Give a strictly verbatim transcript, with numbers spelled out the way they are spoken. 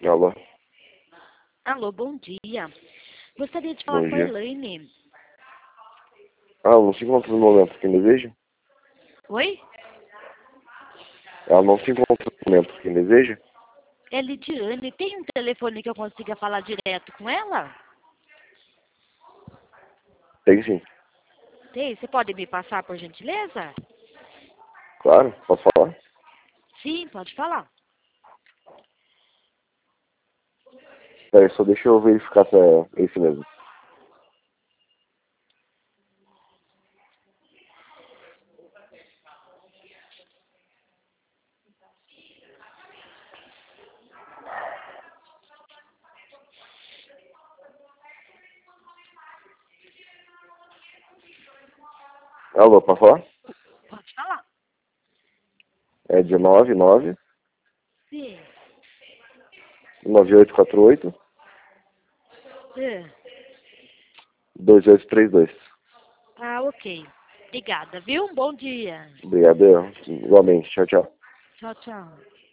Alô? Alô, bom dia. Gostaria de falar Bom com a dia. Elaine. Ah, ela não se encontra no momento. Quem deseja? Oi? Ela não se encontra no momento. Quem deseja? É Lidiane. Tem um telefone que eu consiga falar direto com ela? Tem sim. Tem? Você pode me passar, por gentileza? Claro, posso falar? Sim, pode falar. Peraí, só deixa eu verificar se é esse mesmo. Alô, pode falar? Pode falar. É dezenove, nove, Sim. nove oito quatro oito, É. dois oito três dois. Ah, ok. Obrigada, viu? Um bom dia. Obrigado, igualmente. Tchau, tchau. Tchau, tchau.